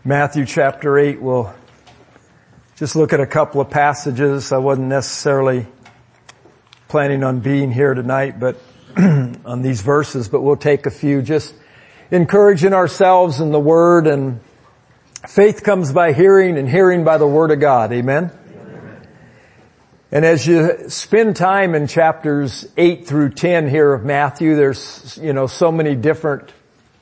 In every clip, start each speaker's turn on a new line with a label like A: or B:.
A: Matthew chapter 8, we'll just look at a couple of passages. I wasn't necessarily planning on being here tonight, but on these verses, but we'll take a few, just encouraging ourselves in the Word, and faith comes by hearing and hearing by the Word of God. Amen? Amen. And as you spend time in chapters 8 through 10 here of Matthew, there's, so many different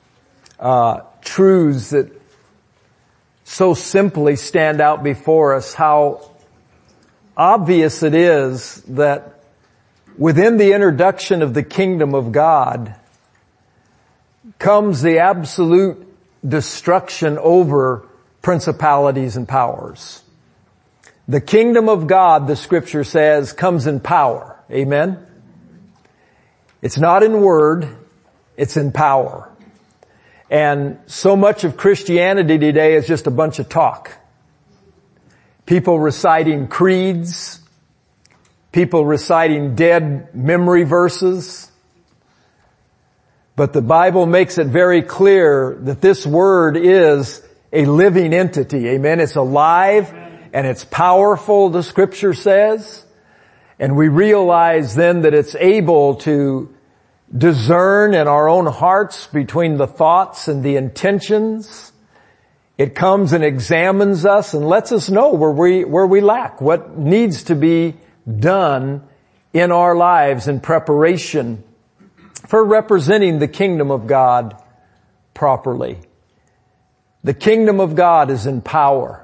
A: truths that so simply stand out before us, how obvious it is that within the introduction of the kingdom of God comes the absolute destruction over principalities and powers. The kingdom of God, the scripture says, comes in power. Amen? It's not in word, it's in power. And so much of Christianity today is just a bunch of talk. People reciting creeds, people reciting dead memory verses. But the Bible makes it very clear that this word is a living entity. Amen. It's alive and it's powerful, the scripture says. And we realize then that it's able to discern in our own hearts between the thoughts and the intentions. It comes and examines us and lets us know where we lack, what needs to be done in our lives in preparation for representing the kingdom of God properly. The kingdom of God is in power.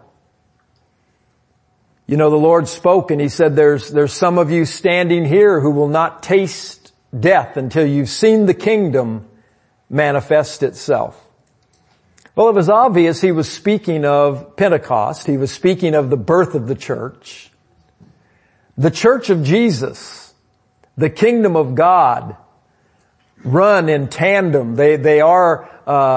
A: The Lord spoke and He said, there's some of you standing here who will not taste death until you've seen the kingdom manifest itself. Well, it was obvious He was speaking of Pentecost. He was speaking of the birth of the church. The church of Jesus, the kingdom of God, run in tandem. They are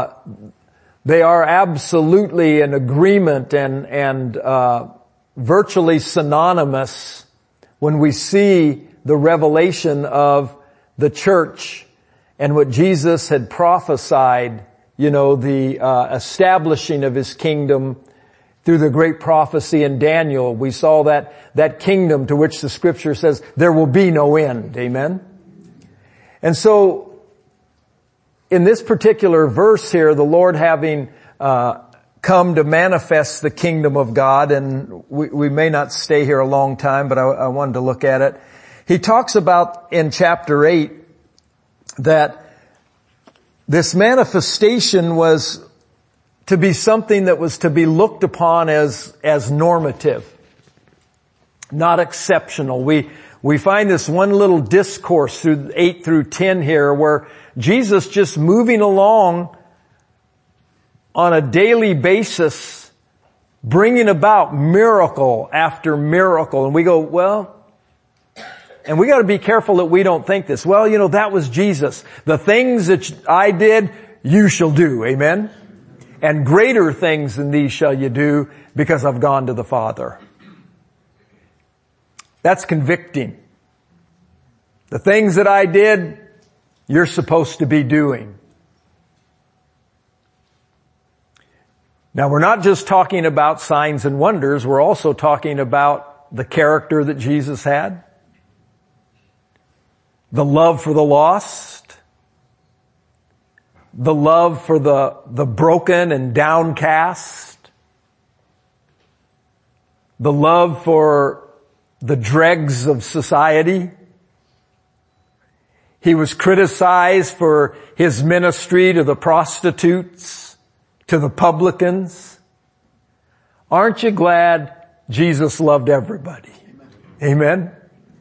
A: absolutely in agreement and virtually synonymous when we see the revelation of the church and what Jesus had prophesied, the establishing of His kingdom through the great prophecy in Daniel. We saw that kingdom to which the scripture says there will be no end. Amen? And so, in this particular verse here, the Lord having come to manifest the kingdom of God, and we may not stay here a long time, but I wanted to look at it. He talks about in chapter 8 that this manifestation was to be something that was to be looked upon as normative, not exceptional. We find this one little discourse through 8 through 10 here where Jesus just moving along on a daily basis, bringing about miracle after miracle. And we go, well, and we got to be careful that we don't think this. Well, that was Jesus. The things that I did, you shall do. Amen? And greater things than these shall you do because I've gone to the Father. That's convicting. The things that I did, you're supposed to be doing. Now, we're not just talking about signs and wonders. We're also talking about the character that Jesus had. The love for the lost, the love for the broken and downcast, the love for the dregs of society. He was criticized for His ministry to the prostitutes, to the publicans. Aren't you glad Jesus loved everybody? Amen?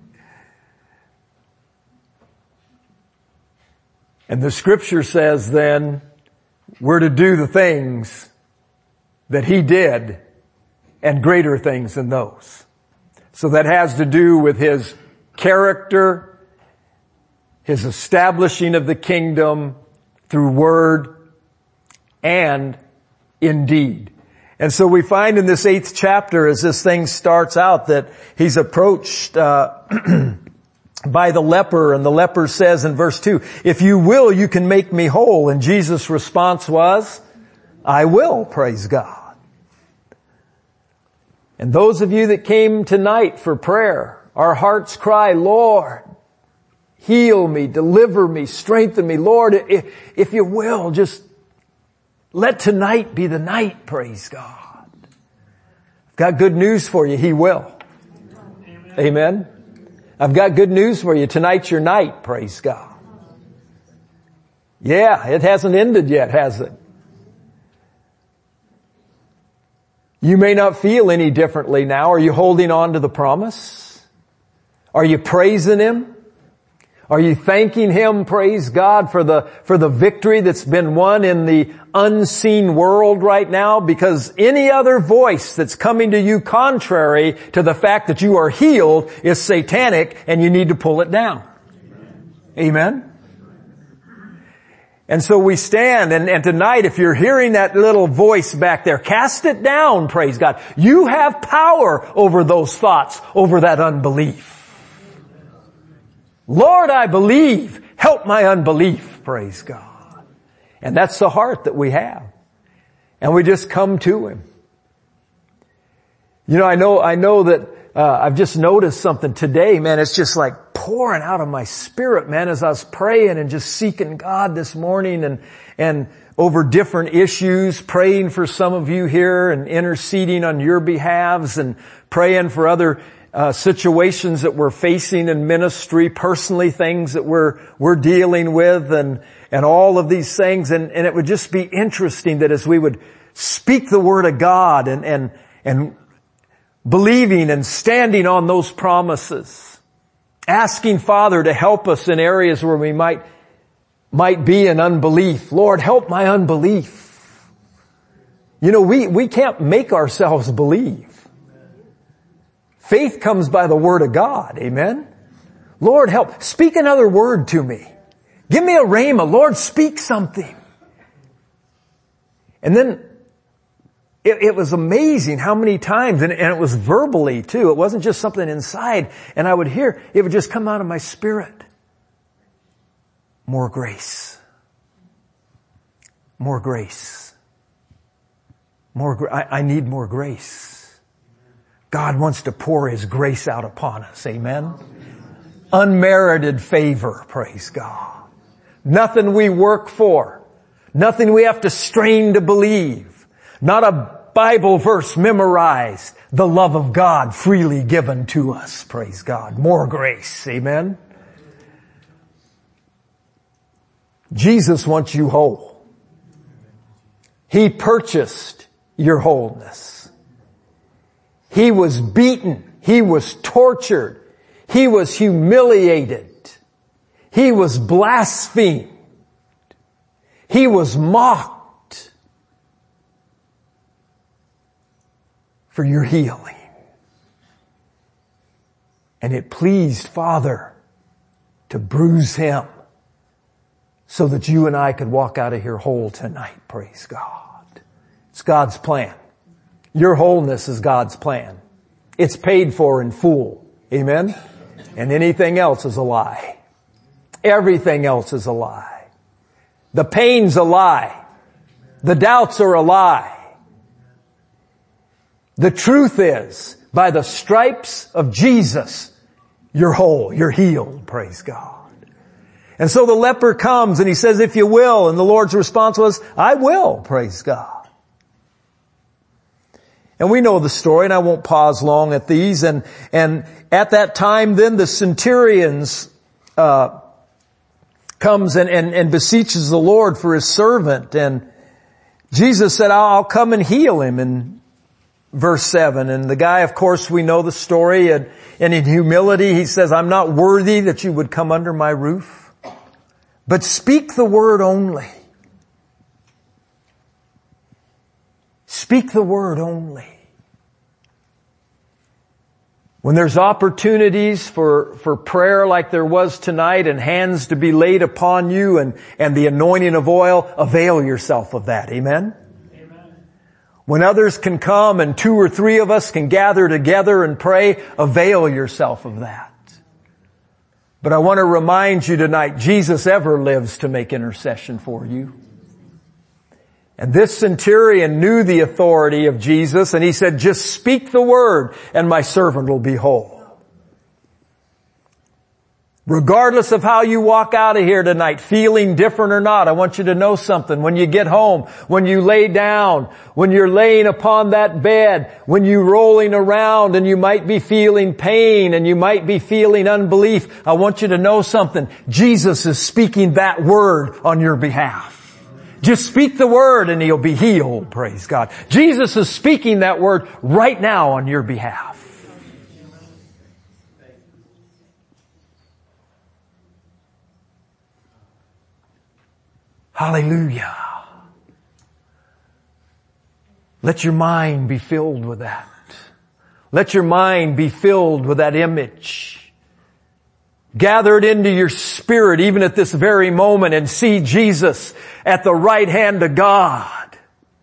A: And the scripture says then we're to do the things that He did and greater things than those. So that has to do with His character, His establishing of the kingdom through word and in deed. And so we find in this 8th chapter as this thing starts out that He's approached by the leper, and the leper says in verse 2, if you will, you can make me whole. And Jesus' response was, I will, praise God. And those of you that came tonight for prayer, our hearts cry, Lord, heal me, deliver me, strengthen me. Lord, if you will, just let tonight be the night, praise God. I've got good news for you, He will. Amen. I've got good news for you. Tonight's your night, praise God. Yeah, it hasn't ended yet, has it? You may not feel any differently now. Are you holding on to the promise? Are you praising Him? Are you thanking Him, praise God, for the victory that's been won in the unseen world right now? Because any other voice that's coming to you contrary to the fact that you are healed is satanic, and you need to pull it down. Amen? And so we stand, and tonight, if you're hearing that little voice back there, cast it down, praise God. You have power over those thoughts, over that unbelief. Lord, I believe. Help my unbelief, praise God. And that's the heart that we have. And we just come to Him. You know, I know that I've just noticed something today, man. It's just like pouring out of my spirit, man, as I was praying and just seeking God this morning and over different issues, praying for some of you here and interceding on your behalves and praying for other situations that we're facing in ministry, personally things that we're dealing with and all of these things. And it would just be interesting that as we would speak the Word of God and believing and standing on those promises, asking Father to help us in areas where we might be in unbelief. Lord, help my unbelief. You know, we can't make ourselves believe. Faith comes by the Word of God. Amen? Lord, help. Speak another word to me. Give me a rhema. Lord, speak something. And then it was amazing how many times, and it was verbally too. It wasn't just something inside. And I would hear, it would just come out of my spirit. More grace. More grace. I need more grace. God wants to pour His grace out upon us. Amen. Unmerited favor. Praise God. Nothing we work for. Nothing we have to strain to believe. Not a Bible verse memorized. The love of God freely given to us. Praise God. More grace. Amen. Jesus wants you whole. He purchased your wholeness. He was beaten. He was tortured. He was humiliated. He was blasphemed. He was mocked for your healing. And it pleased Father to bruise Him so that you and I could walk out of here whole tonight. Praise God. It's God's plan. Your wholeness is God's plan. It's paid for in full. Amen? And anything else is a lie. Everything else is a lie. The pain's a lie. The doubts are a lie. The truth is, by the stripes of Jesus, you're whole, you're healed. Praise God. And so the leper comes and he says, if you will, and the Lord's response was, I will. Praise God. And we know the story, and I won't pause long at these. And at that time, then the centurions comes and beseeches the Lord for His servant. And Jesus said, I'll come and heal him in verse 7. And the guy, of course, we know the story. And in humility, he says, I'm not worthy that you would come under my roof, but speak the word only. Speak the word only. When there's opportunities for prayer like there was tonight and hands to be laid upon you and the anointing of oil, avail yourself of that. Amen? Amen. When others can come and 2 or 3 of us can gather together and pray, avail yourself of that. But I want to remind you tonight, Jesus ever lives to make intercession for you. And this centurion knew the authority of Jesus, and he said, just speak the word and my servant will be whole. Regardless of how you walk out of here tonight, feeling different or not, I want you to know something. When you get home, when you lay down, when you're laying upon that bed, when you're rolling around and you might be feeling pain and you might be feeling unbelief, I want you to know something. Jesus is speaking that word on your behalf. Just speak the word and he'll be healed, praise God. Jesus is speaking that word right now on your behalf. Hallelujah. Let your mind be filled with that. Let your mind be filled with that image. Gather it into your spirit even at this very moment and see Jesus at the right hand of God.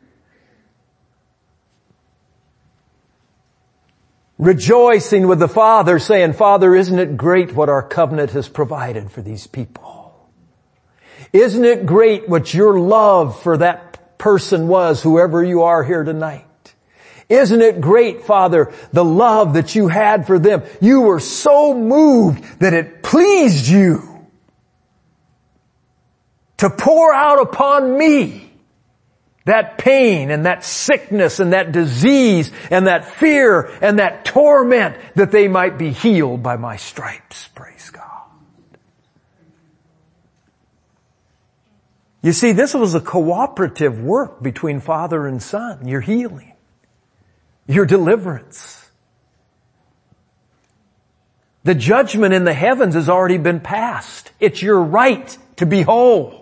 A: Rejoicing with the Father, saying, Father, isn't it great what our covenant has provided for these people? Isn't it great what your love for that person was, whoever you are here tonight? Isn't it great, Father, the love that you had for them? You were so moved that it pleased you to pour out upon me that pain and that sickness and that disease and that fear and that torment that they might be healed by my stripes. Praise God. You see, this was a cooperative work between Father and Son. Your healing. Your deliverance. The judgment in the heavens has already been passed. It's your right to be whole.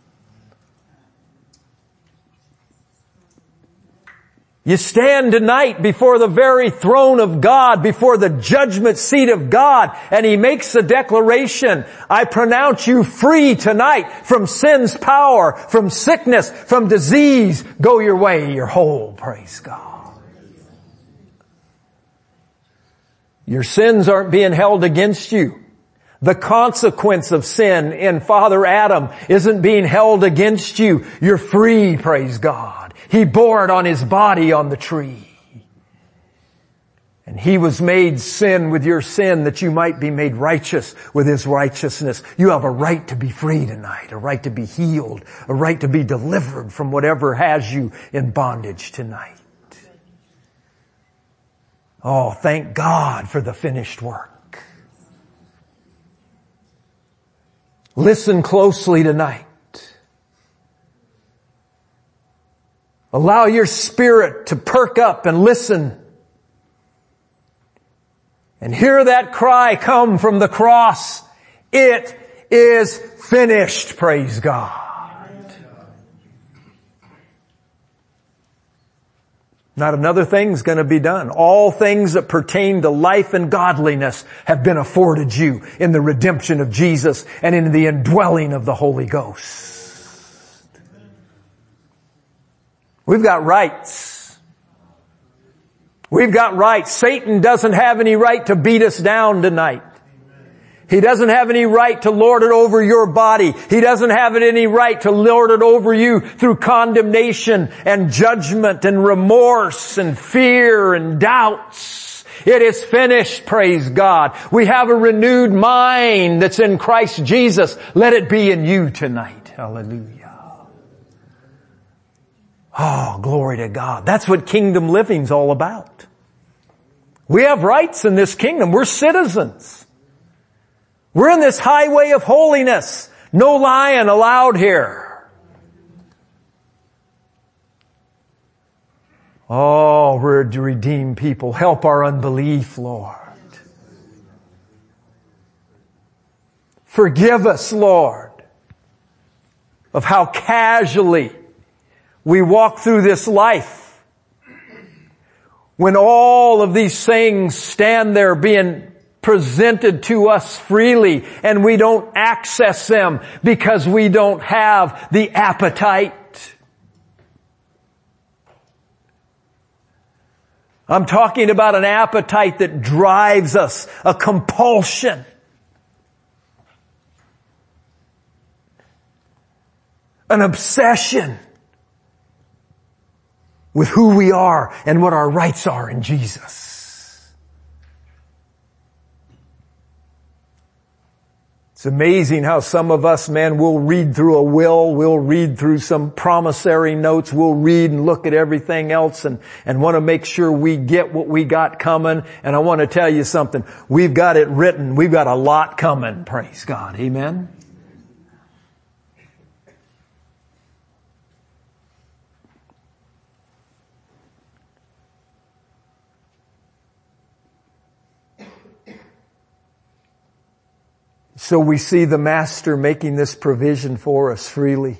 A: You stand tonight before the very throne of God, before the judgment seat of God, and He makes the declaration, I pronounce you free tonight from sin's power, from sickness, from disease. Go your way, you're whole, praise God. Your sins aren't being held against you. The consequence of sin in Father Adam isn't being held against you. You're free, praise God. He bore it on His body on the tree. And He was made sin with your sin that you might be made righteous with His righteousness. You have a right to be free tonight, a right to be healed, a right to be delivered from whatever has you in bondage tonight. Oh, thank God for the finished work. Listen closely tonight. Allow your spirit to perk up and listen. And hear that cry come from the cross. It is finished, praise God. Not another thing's going to be done. All things that pertain to life and godliness have been afforded you in the redemption of Jesus and in the indwelling of the Holy Ghost. We've got rights. We've got rights. Satan doesn't have any right to beat us down tonight. He doesn't have any right to lord it over your body. He doesn't have any right to lord it over you through condemnation and judgment and remorse and fear and doubts. It is finished, praise God. We have a renewed mind that's in Christ Jesus. Let it be in you tonight. Hallelujah. Oh, glory to God. That's what kingdom living's all about. We have rights in this kingdom. We're citizens. We're in this highway of holiness. No lying allowed here. Oh, we're to redeem people. Help our unbelief, Lord. Forgive us, Lord, of how casually we walk through this life when all of these things stand there being presented to us freely and we don't access them because we don't have the appetite. I'm talking about an appetite that drives us, a compulsion. An obsession. with who we are and what our rights are in Jesus. It's amazing how some of us, man, we'll read through a will, we'll read through some promissory notes, we'll read and look at everything else and want to make sure we get what we got coming. And I want to tell you something. We've got it written. We've got a lot coming. Praise God. Amen. So we see the Master making this provision for us freely.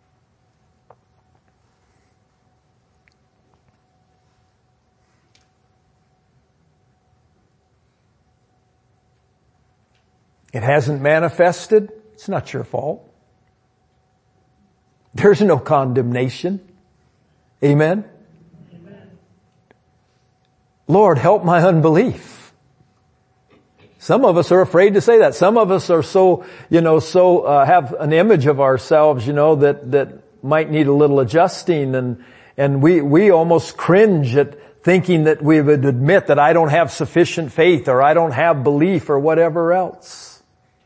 A: It hasn't manifested. It's not your fault. There's no condemnation. Amen? Amen. Lord, help my unbelief. Some of us are afraid to say that. Some of us are so have an image of ourselves, that might need a little adjusting, and we almost cringe at thinking that we would admit that I don't have sufficient faith or I don't have belief or whatever else.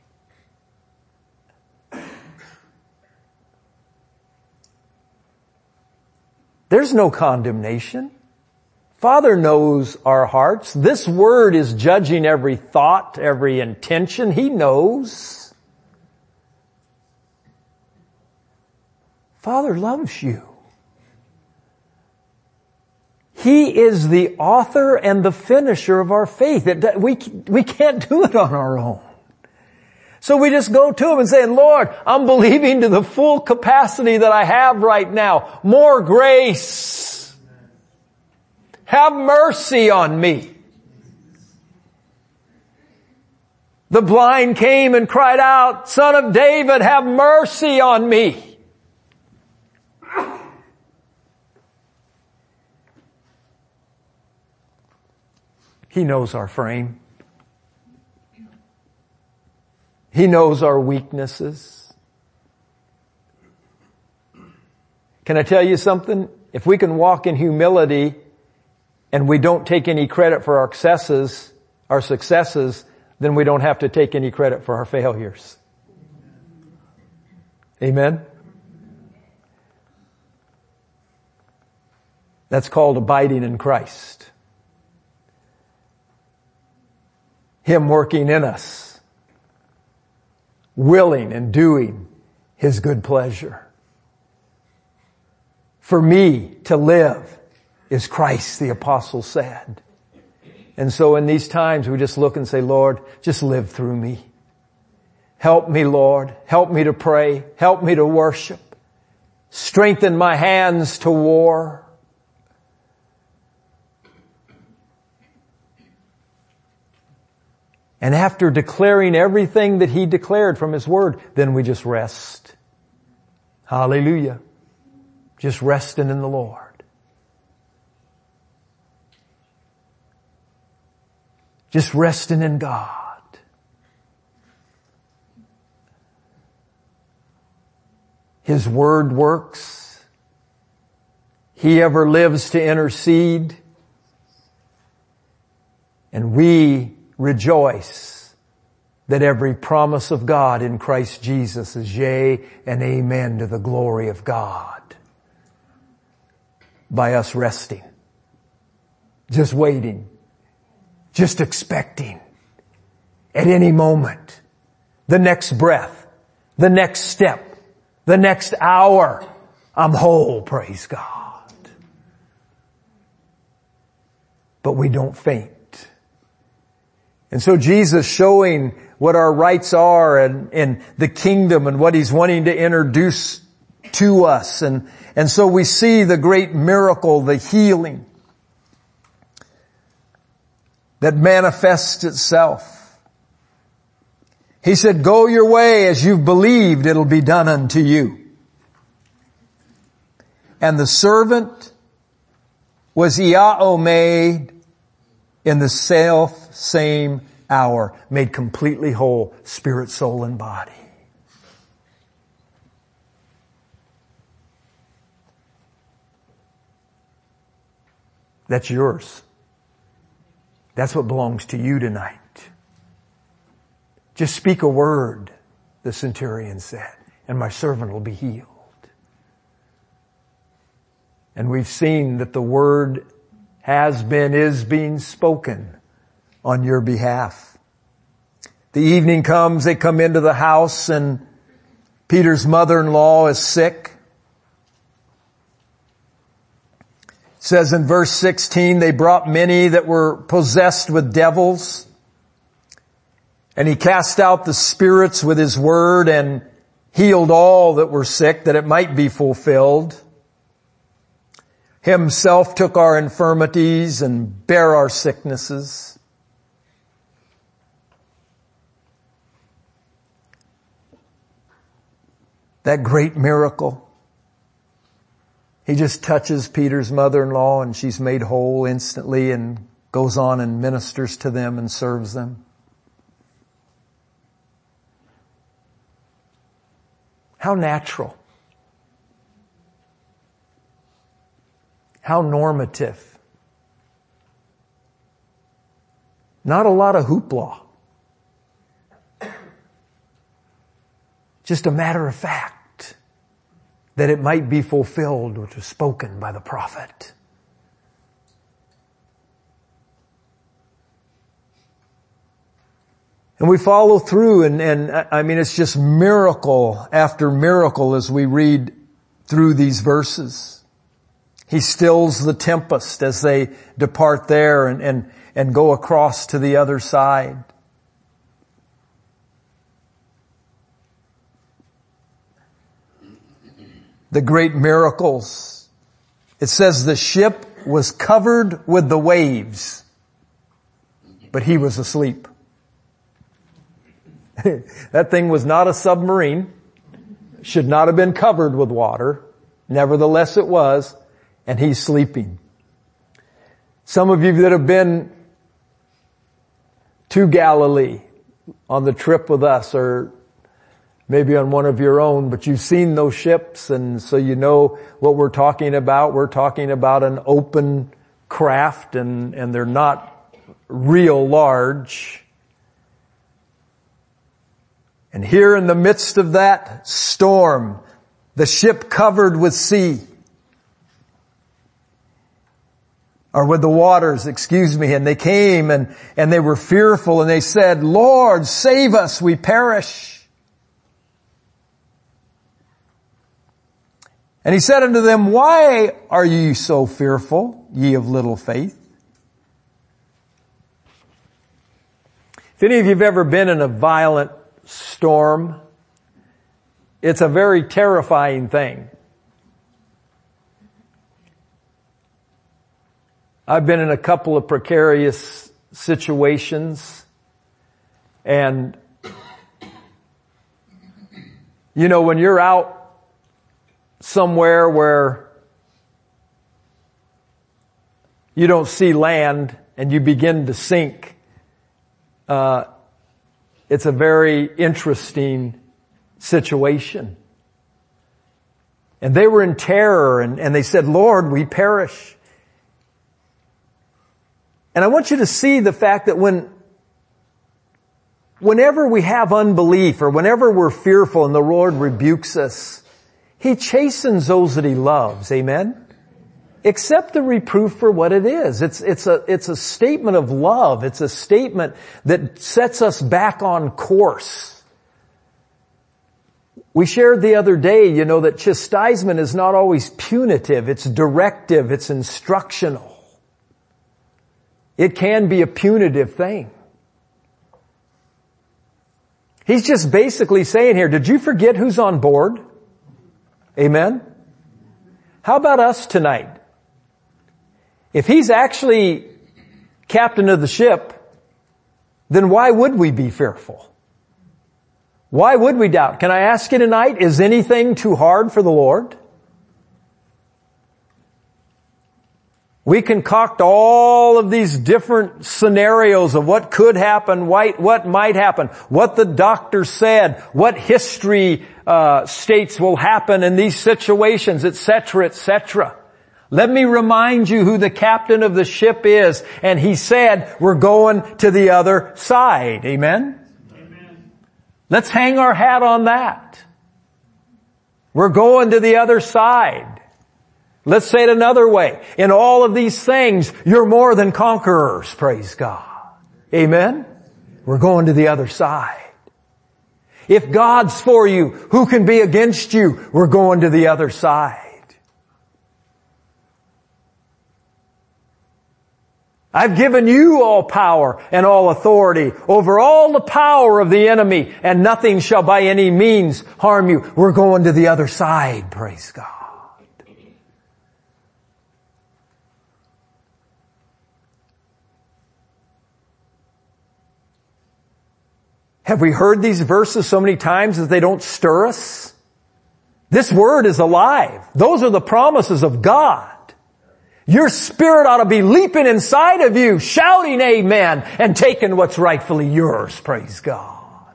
A: There's no condemnation. Father knows our hearts. This word is judging every thought, every intention. He knows. Father loves you. He is the author and the finisher of our faith. We can't do it on our own. So we just go to Him and say, Lord, I'm believing to the full capacity that I have right now. More grace. Have mercy on me. The blind came and cried out, Son of David, have mercy on me. He knows our frame. He knows our weaknesses. Can I tell you something? If we can walk in humility and we don't take any credit for our successes, then we don't have to take any credit for our failures. Amen? That's called abiding in Christ. Him working in us, willing and doing His good pleasure. For me to live is Christ, the apostle said. And so in these times we just look and say, Lord, just live through me. Help me, Lord. Help me to pray. Help me to worship. Strengthen my hands to war. And after declaring everything that He declared from His Word, then we just rest. Hallelujah. Just resting in the Lord. Just resting in God. His Word works. He ever lives to intercede. And we rejoice that every promise of God in Christ Jesus is yea and amen to the glory of God. By us resting. Just waiting. Just expecting. At any moment. The next breath. The next step. The next hour. I'm whole, praise God. But we don't faint. And so Jesus showing what our rights are and the kingdom and what He's wanting to introduce to us. And so we see the great miracle, the healing that manifests itself. He said, go your way as you've believed, it'll be done unto you. And the servant was Iao made in the same hour, made completely whole, spirit, soul, and body. That's yours. That's what belongs to you tonight. Just speak a word, the centurion said, and my servant will be healed. And we've seen that the word is being spoken on your behalf. The evening comes, they come into the house, and Peter's mother-in-law is sick. It says in verse 16, they brought many that were possessed with devils, and he cast out the spirits with his word and healed all that were sick, that it might be fulfilled. Himself took our infirmities and bare our sicknesses. That great miracle. He just touches Peter's mother-in-law and she's made whole instantly and goes on and ministers to them and serves them. How natural. How normative. Not a lot of hoopla. Just a matter of fact that it might be fulfilled which was spoken by the prophet. And we follow through and I mean it's just miracle after miracle as we read through these verses. He stills the tempest as they depart there and go across to the other side. The great miracles. It says the ship was covered with the waves, but he was asleep. That thing was not a submarine, should not have been covered with water. Nevertheless it was, and he's sleeping. Some of you that have been to Galilee on the trip with us, or maybe on one of your own, but you've seen those ships and so you know what we're talking about. We're talking about an open craft and they're not real large. And here in the midst of that storm, the ship covered with sea, or with the waters, and they came and they were fearful and they said, Lord, save us, we perish. And he said unto them, why are ye so fearful, ye of little faith? If any of you have ever been in a violent storm, it's a very terrifying thing. I've been in a couple of precarious situations and you know, when you're out somewhere where you don't see land and you begin to sink, it's a very interesting situation. And they were in terror and they said, Lord, we perish. And I want you to see the fact that whenever we have unbelief or whenever we're fearful and the Lord rebukes us, He chastens those that He loves. Amen? Accept the reproof for what it is. It's a statement of love. It's a statement that sets us back on course. We shared the other day, you know, that chastisement is not always punitive. It's directive. It's instructional. It can be a punitive thing. He's just basically saying here, did you forget who's on board? Amen? How about us tonight? If He's actually captain of the ship, then why would we be fearful? Why would we doubt? Can I ask you tonight, is anything too hard for the Lord? We concoct all of these different scenarios of what could happen, what might happen, what the doctor said, what history states will happen in these situations, etc., etc. Let me remind you who the captain of the ship is. And he said, we're going to the other side. Amen? Amen. Let's hang our hat on that. We're going to the other side. Let's say it another way. In all of these things, you're more than conquerors. Praise God. Amen? We're going to the other side. If God's for you, who can be against you? We're going to the other side. I've given you all power and all authority over all the power of the enemy, and nothing shall by any means harm you. We're going to the other side, praise God. Have we heard these verses so many times that they don't stir us? This word is alive. Those are the promises of God. Your spirit ought to be leaping inside of you, shouting amen, and taking what's rightfully yours, praise God.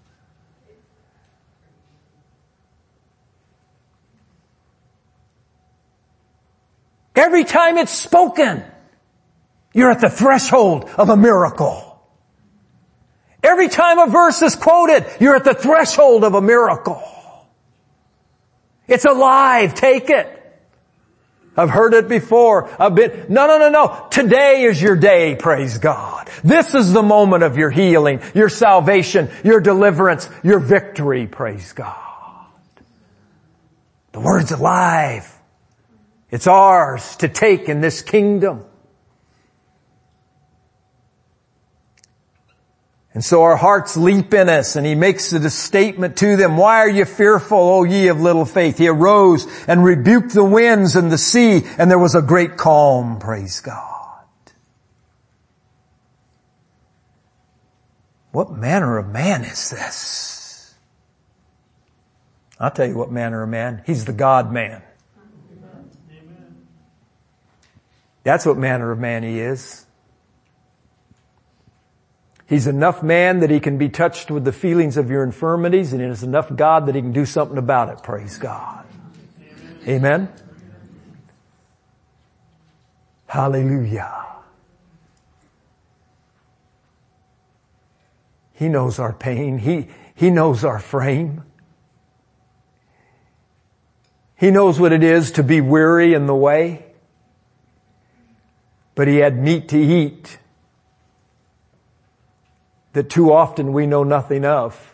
A: Every time it's spoken, you're at the threshold of a miracle. Every time a verse is quoted, you're at the threshold of a miracle. It's alive. Take it. I've heard it before. No. Today is your day, praise God. This is the moment of your healing, your salvation, your deliverance, your victory, praise God. The word's alive. It's ours to take in this kingdom. And so our hearts leap in us, and he makes it a statement to them. Why are you fearful, O ye of little faith? He arose and rebuked the winds and the sea, and there was a great calm, praise God. What manner of man is this? I'll tell you what manner of man. He's the God man. That's what manner of man he is. He's enough man that he can be touched with the feelings of your infirmities, and he is enough God that he can do something about it. Praise God. Amen. Hallelujah. He knows our pain. He knows our frame. He knows what it is to be weary in the way. But he had meat to eat that too often we know nothing of.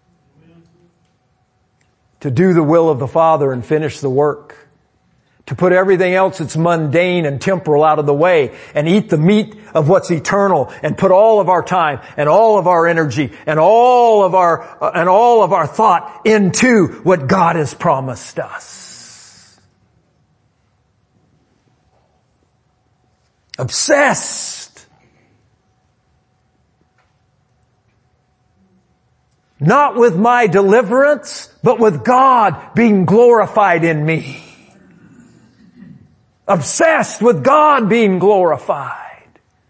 A: To do the will of the Father and finish the work. To put everything else that's mundane and temporal out of the way and eat the meat of what's eternal and put all of our time and all of our energy and all of our thought into what God has promised us. Obsessed. Not with my deliverance, but with God being glorified in me. Obsessed with God being glorified.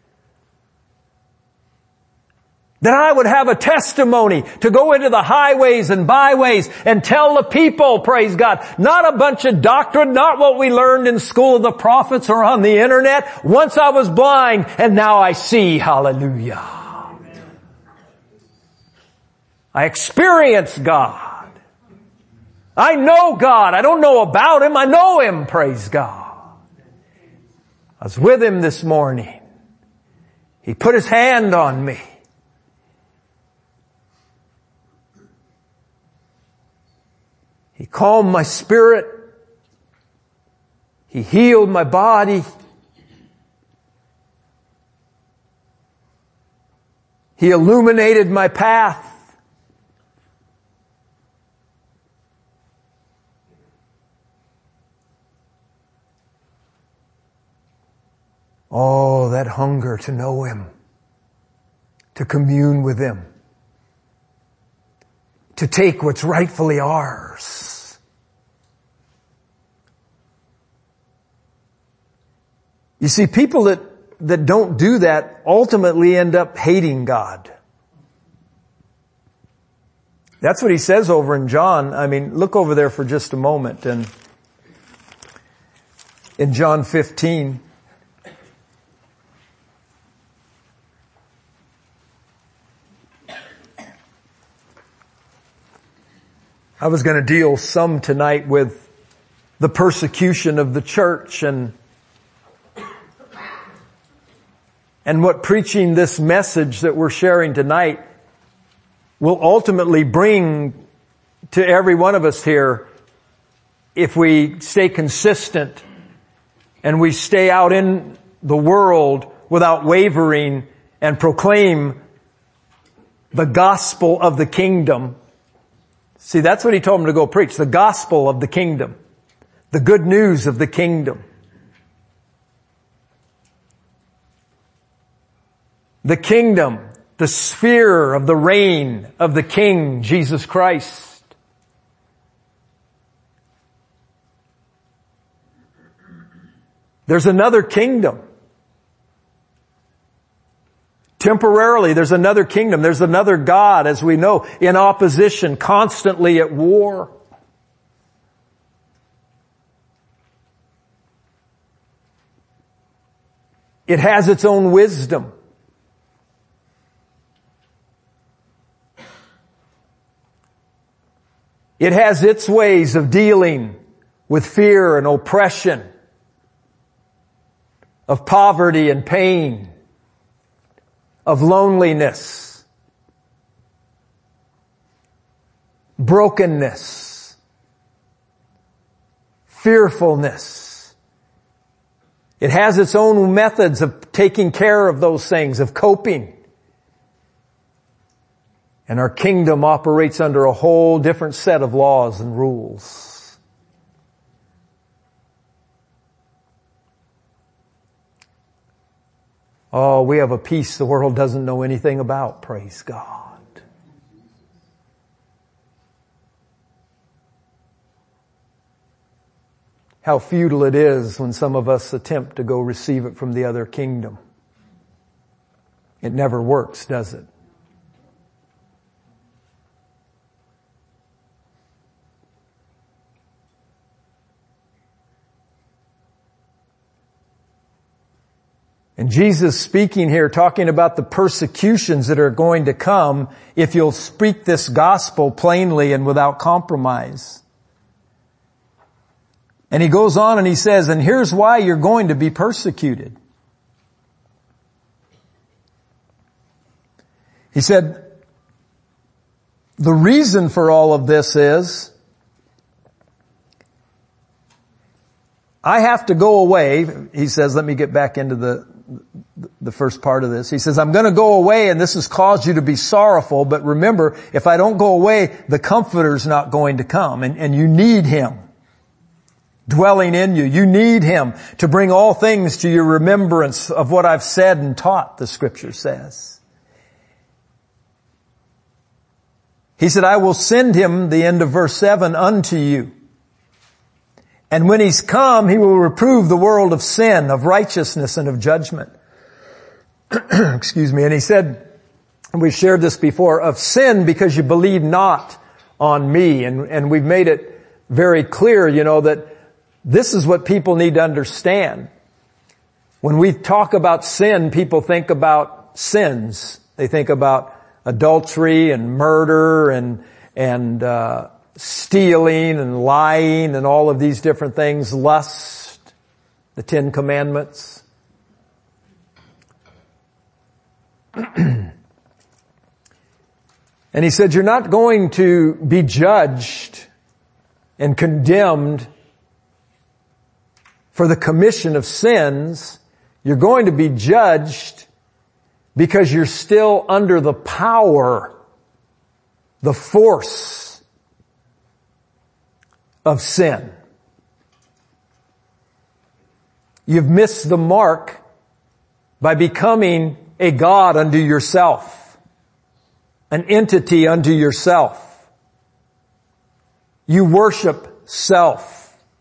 A: That I would have a testimony to go into the highways and byways and tell the people, praise God, not a bunch of doctrine, not what we learned in School of the Prophets or on the internet. Once I was blind and now I see. Hallelujah. I experience God. I know God. I don't know about Him. I know Him. Praise God. I was with Him this morning. He put His hand on me. He calmed my spirit. He healed my body. He illuminated my path. Oh, that hunger to know Him, to commune with Him, to take what's rightfully ours. You see, people that don't do that ultimately end up hating God. That's what he says over in John. I mean, look over there for just a moment and in John 15. I was going to deal some tonight with the persecution of the church and what preaching this message that we're sharing tonight will ultimately bring to every one of us here if we stay consistent and we stay out in the world without wavering and proclaim the gospel of the kingdom. See, that's what he told them to go preach, the gospel of the kingdom, the good news of the kingdom. The kingdom, the sphere of the reign of the King, Jesus Christ. There's another kingdom. Temporarily, there's another kingdom. There's another God, as we know, in opposition, constantly at war. It has its own wisdom. It has its ways of dealing with fear and oppression, of poverty and pain, of loneliness, brokenness, fearfulness. It has its own methods of taking care of those things, of coping. And our kingdom operates under a whole different set of laws and rules. Oh, we have a peace the world doesn't know anything about, praise God. How futile it is when some of us attempt to go receive it from the other kingdom. It never works, does it? And Jesus speaking here, talking about the persecutions that are going to come if you'll speak this gospel plainly and without compromise. And he goes on and he says, and here's why you're going to be persecuted. He said, the reason for all of this is, I have to go away. He says, let me get back into the first part of this. He says, I'm going to go away and this has caused you to be sorrowful, but remember, if I don't go away, the Comforter's not going to come, and you need Him dwelling in you. You need Him to bring all things to your remembrance of what I've said and taught, the Scripture says. He said, I will send Him, the end of verse 7, unto you. And when He's come, He will reprove the world of sin, of righteousness, and of judgment. Excuse me. And He said, and we've shared this before, of sin because you believe not on me. And we've made it very clear, that this is what people need to understand. When we talk about sin, people think about sins. They think about adultery and murder and stealing and lying and all of these different things, lust, the 10 Commandments. And he said, you're not going to be judged and condemned for the commission of sins. You're going to be judged because you're still under the power, the force of sin. You've missed the mark by becoming a god unto yourself, an entity unto yourself. You worship self.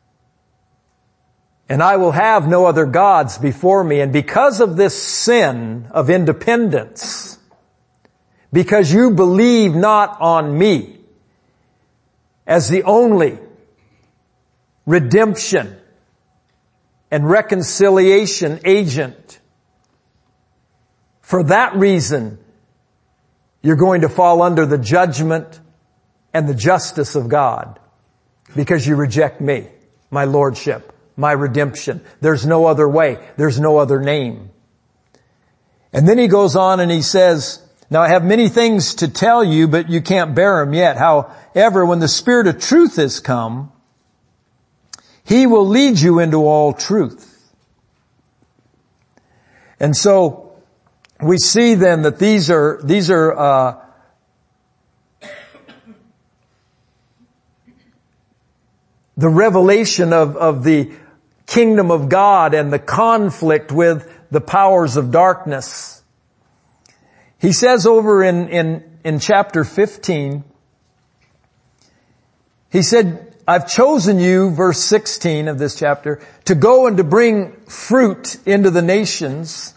A: And I will have no other gods before me. And because of this sin of independence, because you believe not on me as the only redemption and reconciliation agent. For that reason, you're going to fall under the judgment and the justice of God because you reject me, my lordship, my redemption. There's no other way. There's no other name. And then he goes on and he says, now I have many things to tell you, but you can't bear them yet. However, when the Spirit of truth has come, He will lead you into all truth. And so we see then that these are the revelation of the kingdom of God and the conflict with the powers of darkness. He says over in chapter 15, he said, I've chosen you, verse 16 of this chapter, to go and to bring fruit into the nations.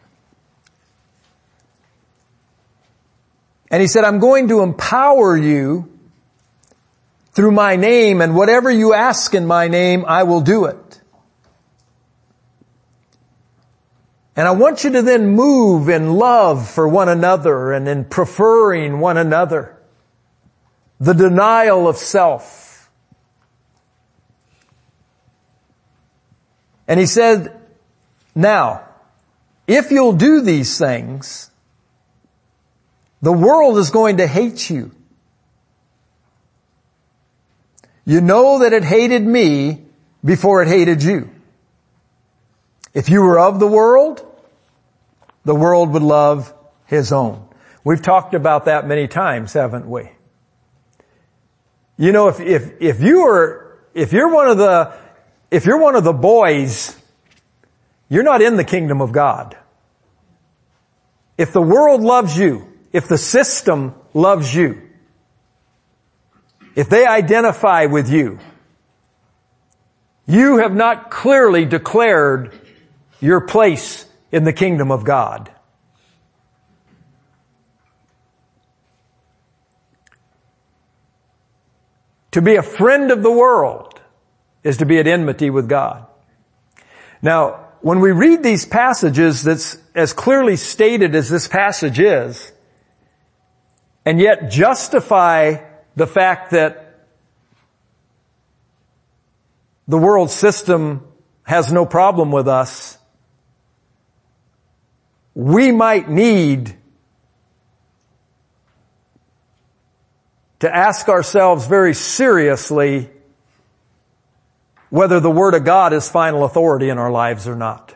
A: And he said, I'm going to empower you through my name, and whatever you ask in my name, I will do it. And I want you to then move in love for one another and in preferring one another. The denial of self. And he said, now, if you'll do these things, the world is going to hate you. You know that it hated me before it hated you. If you were of the world would love his own. We've talked about that many times, haven't we? You know, if you're one of the boys, you're not in the kingdom of God. If the world loves you, if the system loves you, if they identify with you, you have not clearly declared your place in the kingdom of God. To be a friend of the world is to be at enmity with God. Now, when we read these passages that's as clearly stated as this passage is, and yet justify the fact that the world system has no problem with us, we might need to ask ourselves very seriously whether the Word of God is final authority in our lives or not.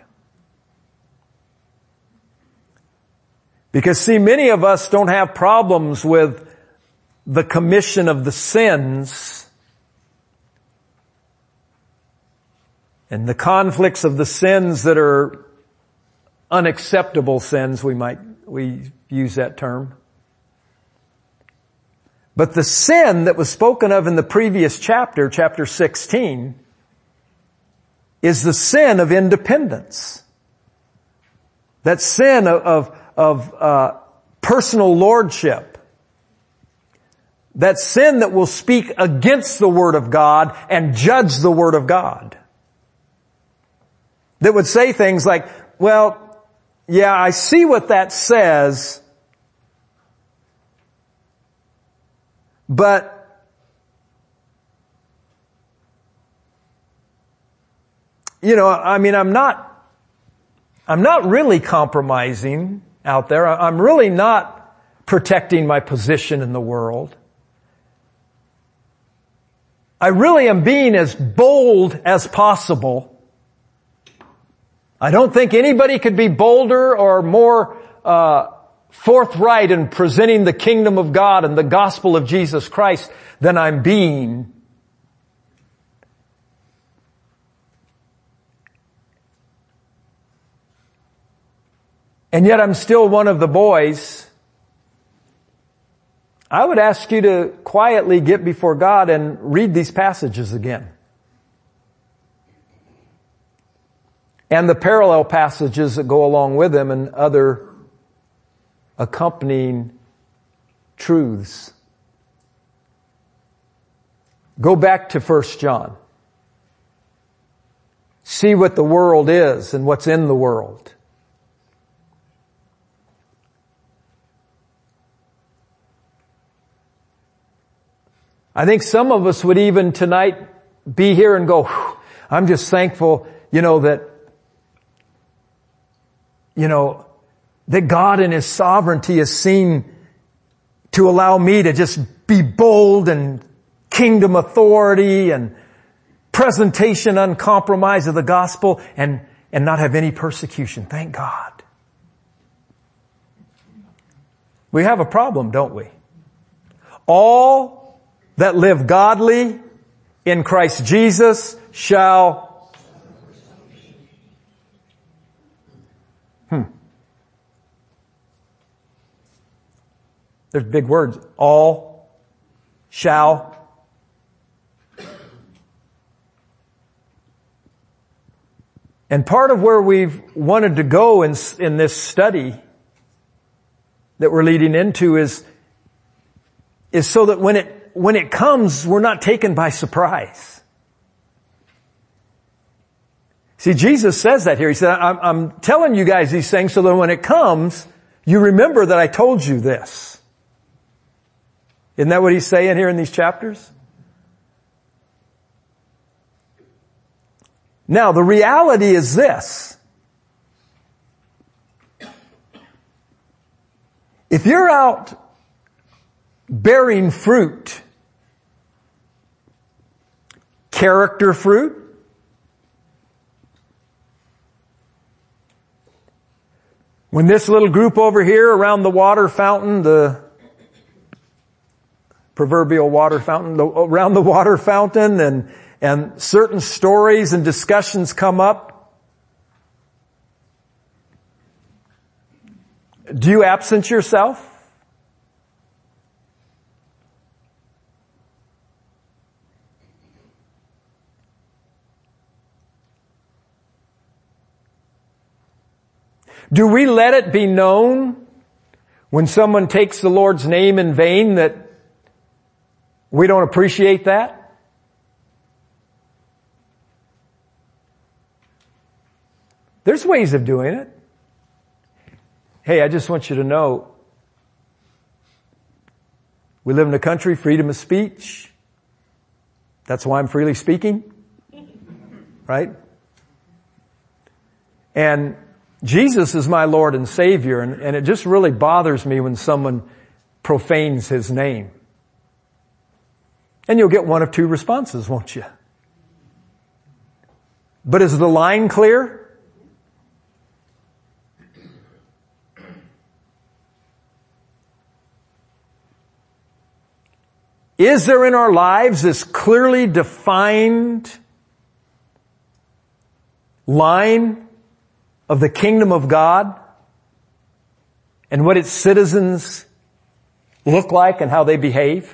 A: Because see, many of us don't have problems with the commission of the sins and the conflicts of the sins that are unacceptable sins, we use that term. But the sin that was spoken of in the previous chapter, chapter 16, is the sin of independence. That sin of personal lordship. That sin that will speak against the Word of God and judge the Word of God. That would say things like, well, yeah, I see what that says, but you know, I mean, I'm not really compromising out there. I'm really not protecting my position in the world. I really am being as bold as possible. I don't think anybody could be bolder or more forthright in presenting the kingdom of God and the gospel of Jesus Christ than I'm being. And yet I'm still one of the boys. I would ask you to quietly get before God and read these passages again. And the parallel passages that go along with them and other accompanying truths. Go back to 1 John. see what the world is and what's in the world. I think some of us would even tonight be here and go, I'm just thankful, that God in His sovereignty has seen to allow me to just be bold and kingdom authority and presentation uncompromised of the gospel and not have any persecution. Thank God. We have a problem, don't we? All that live godly in Christ Jesus shall There's big words. All shall. And part of where we've wanted to go in this study that we're leading into is so that when it comes, we're not taken by surprise. See, Jesus says that here. He said, I'm telling you guys these things so that when it comes, you remember that I told you this. Isn't that what He's saying here in these chapters? Now, the reality is this. If you're out bearing fruit, character fruit, when this little group over here around the water fountain, the proverbial water fountain, around the water fountain and certain stories and discussions come up, do you absent yourself? Do we let it be known when someone takes the Lord's name in vain that we don't appreciate that? There's ways of doing it. Hey, I just want you to know, we live in a country, freedom of speech. That's why I'm freely speaking. Right? And Jesus is my Lord and Savior, and it just really bothers me when someone profanes His name. And you'll get one of two responses, won't you? But is the line clear? Is there in our lives this clearly defined line of the kingdom of God and what its citizens look like and how they behave?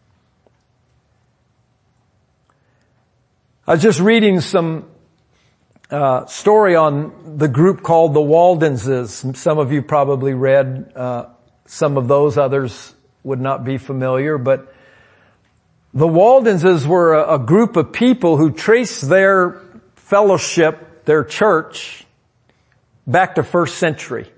A: I was just reading some story on the group called the Waldenses. Some of you probably read some of those, others would not be familiar, but the Waldenses were a group of people who traced their fellowship, their church, back to first century.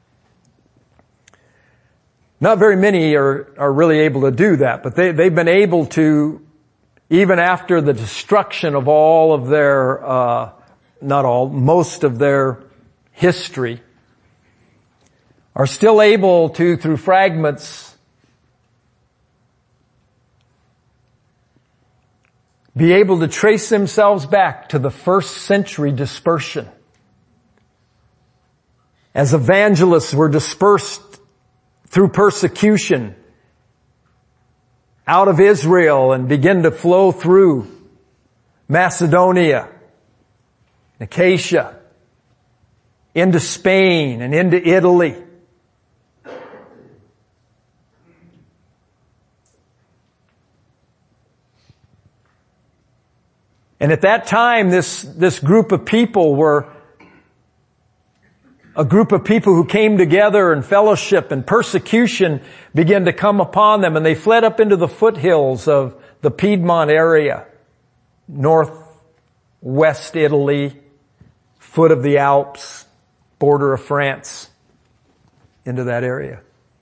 A: Not very many are really able to do that, but they've been able to, even after the destruction of all of their, not all, most of their history, are still able to, through fragments, be able to trace themselves back to the first century dispersion. As evangelists were dispersed through persecution out of Israel and begin to flow through Macedonia, Achaia, into Spain and into Italy. And at that time, this group of people were a group of people who came together in fellowship, and persecution began to come upon them, and they fled up into the foothills of the Piedmont area, north West Italy, foot of the Alps, border of France, into that area.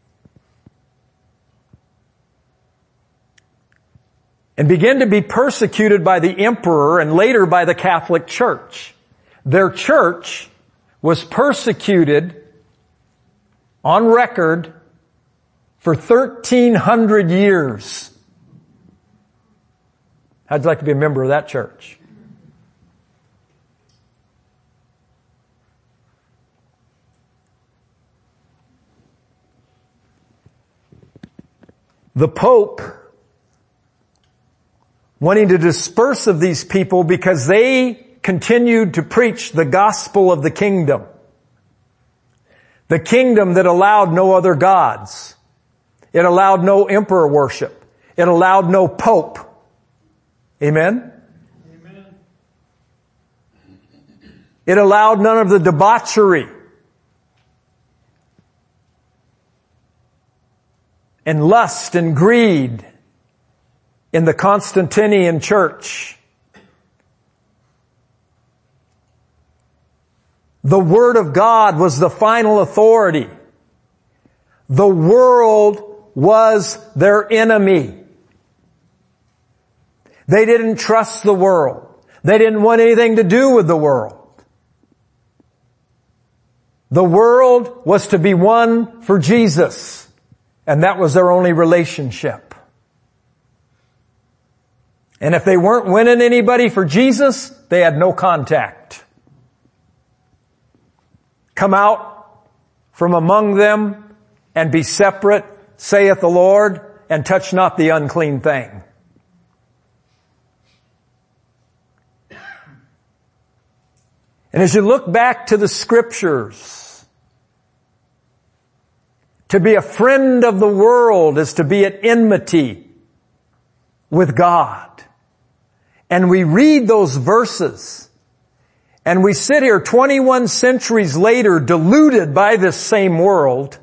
A: And began to be persecuted by the emperor and later by the Catholic Church. Their church was persecuted on record for 1,300 years. How'd you like to be a member of that church? The Pope, wanting to disperse of these people because they continued to preach the gospel of the kingdom. The kingdom that allowed no other gods. It allowed no emperor worship. It allowed no pope. Amen?
B: Amen.
A: It allowed none of the debauchery and lust and greed in the Constantinian church. The Word of God was the final authority. The world was their enemy. They didn't trust the world. They didn't want anything to do with the world. The world was to be won for Jesus, and that was their only relationship. And if they weren't winning anybody for Jesus, they had no contact. Come out from among them and be separate, saith the Lord, and touch not the unclean thing. And as you look back to the scriptures, to be a friend of the world is to be at enmity with God. And we read those verses, and we sit here 21 centuries later deluded by this same world.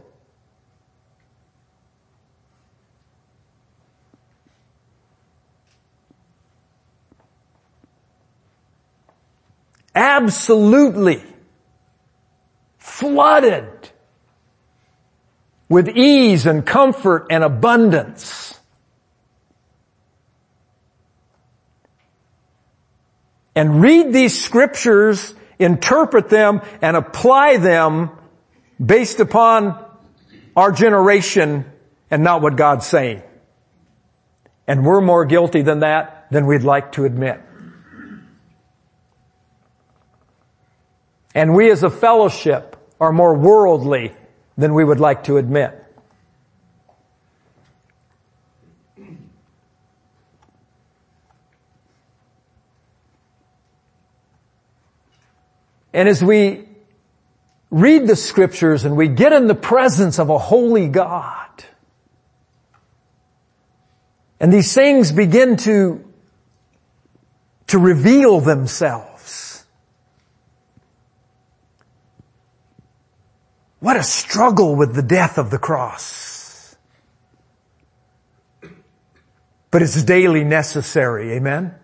A: Absolutely flooded with ease and comfort and abundance. And read these scriptures, interpret them, and apply them based upon our generation and not what God's saying. And we're more guilty than that than we'd like to admit. And we as a fellowship are more worldly than we would like to admit. And as we read the scriptures and we get in the presence of a holy God, and these things begin to reveal themselves, what a struggle with the death of the cross. But it's daily necessary, amen?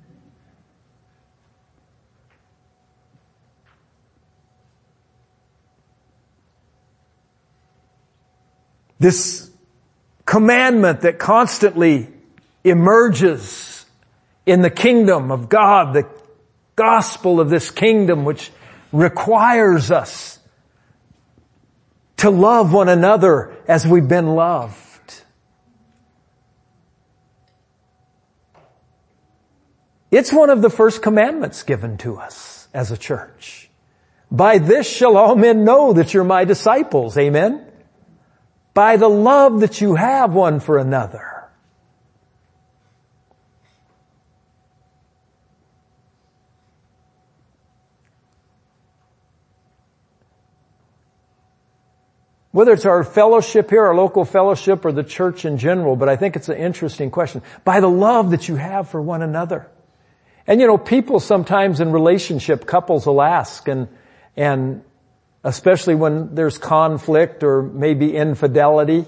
A: This commandment that constantly emerges in the kingdom of God, the gospel of this kingdom, which requires us to love one another as we've been loved. It's one of the first commandments given to us as a church. By this shall all men know that you're my disciples. Amen? By the love that you have one for another. Whether it's our fellowship here, our local fellowship, or the church in general, but I think it's an interesting question. By the love that you have for one another. And you know, people sometimes in relationship, couples will ask, and especially when there's conflict or maybe infidelity.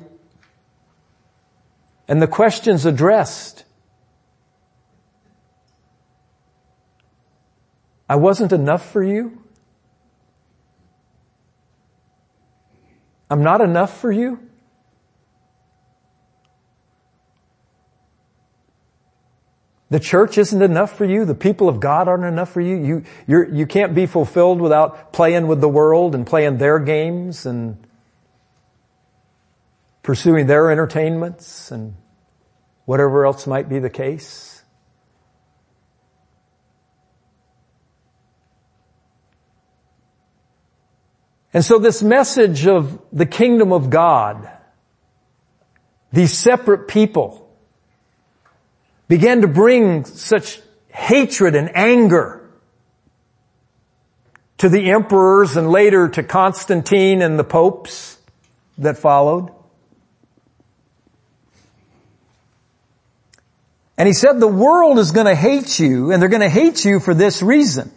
A: And the question's addressed. I wasn't enough for you? I'm not enough for you? The church isn't enough for you. The people of God aren't enough for you. You can't be fulfilled without playing with the world and playing their games and pursuing their entertainments and whatever else might be the case. And so this message of the kingdom of God, these separate people, began to bring such hatred and anger to the emperors and later to Constantine and the popes that followed. And he said the world is going to hate you, and they're going to hate you for this reason.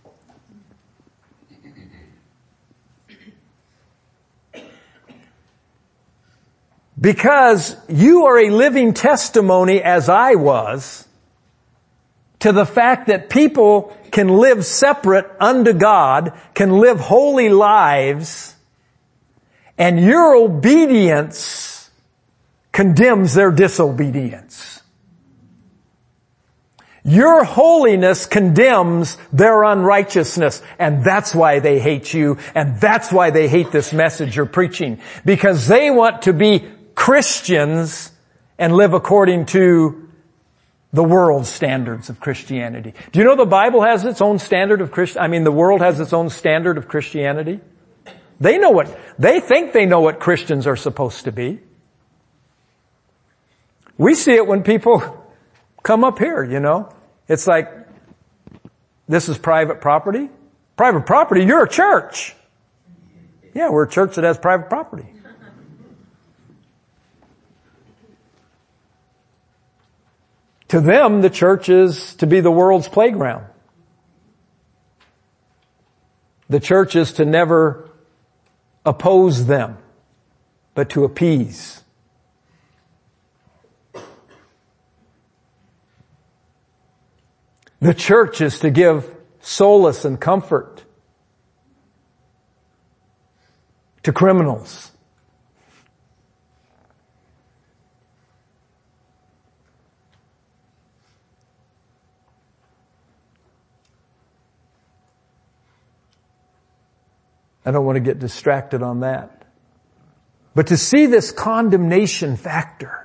A: Because you are a living testimony, as I was, to the fact that people can live separate unto God, can live holy lives, and your obedience condemns their disobedience. Your holiness condemns their unrighteousness, and that's why they hate you, and that's why they hate this message you're preaching, because they want to be Christians and live according to the world's standards of Christianity. Do you know the Bible has its own standard of the world has its own standard of Christianity? They think they know what Christians are supposed to be. We see it when people come up here, you know. It's like, this is private property. Private property? You're a church. Yeah, we're a church that has private property. To them, the church is to be the world's playground. The church is to never oppose them, but to appease. The church is to give solace and comfort to criminals. I don't want to get distracted on that. But to see this condemnation factor,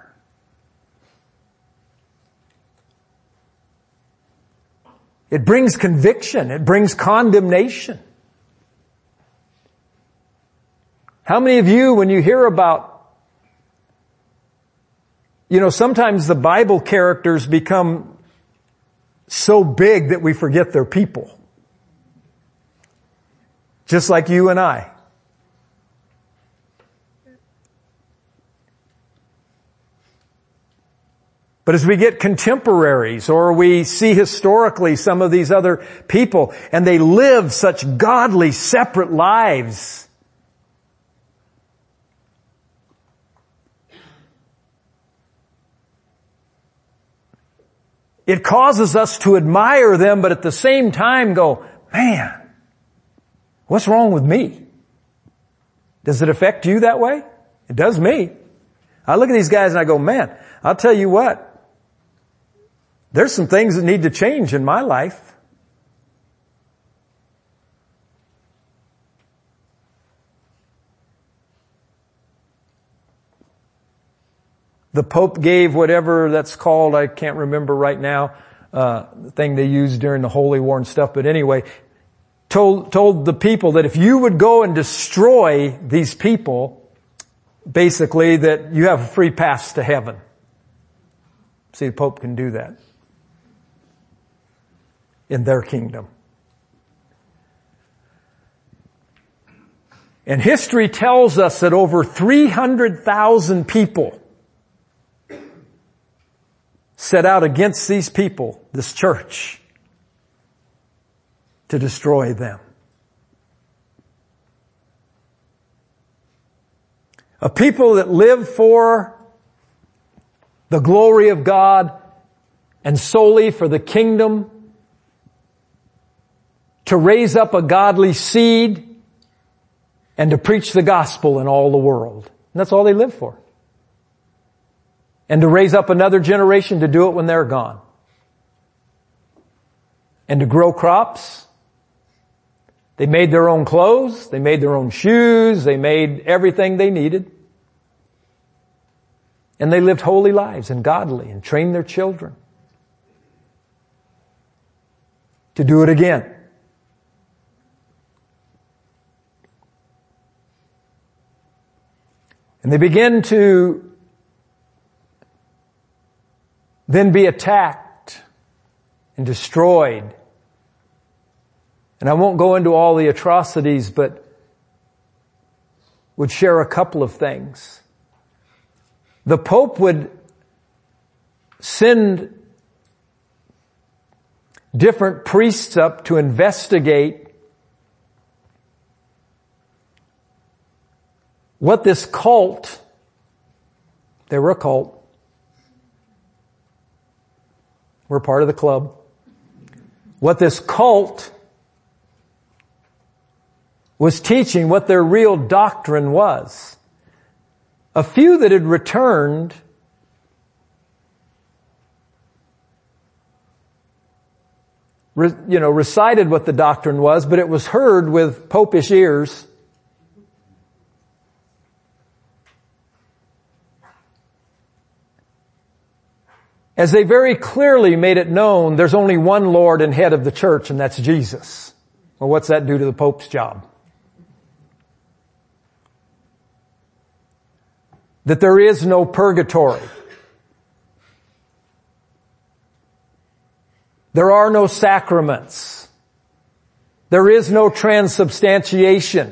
A: it brings conviction. It brings condemnation. How many of you, when you hear about, sometimes the Bible characters become so big that we forget they're people. Just like you and I. But as we get contemporaries, or we see historically some of these other people, and they live such godly, separate lives, it causes us to admire them, but at the same time go, man, what's wrong with me? Does it affect you that way? It does me. I look at these guys and I go, man, I'll tell you what. There's some things that need to change in my life. The Pope gave whatever that's called, I can't remember right now, the thing they used during the Holy War and stuff, but anyway, told the people that if you would go and destroy these people, basically that you have a free pass to heaven. See, the Pope can do that in their kingdom. And history tells us that over 300,000 people set out against these people, this church, to destroy them. A people that live for the glory of God and solely for the kingdom to raise up a godly seed and to preach the gospel in all the world. And that's all they live for. And to raise up another generation to do it when they're gone. And to grow crops. They made their own clothes. They made their own shoes. They made everything they needed. And they lived holy lives and godly and trained their children to do it again. And they begin to then be attacked and destroyed. And I won't go into all the atrocities, but would share a couple of things. The Pope would send different priests up to investigate what this cult, they were a cult. We're part of the club. What this cult was teaching, what their real doctrine was. A few that had returned recited what the doctrine was, but it was heard with popish ears. As they very clearly made it known, there's only one Lord and head of the church, and that's Jesus. Well, what's that do to the Pope's job? That there is no purgatory. There are no sacraments. There is no transubstantiation.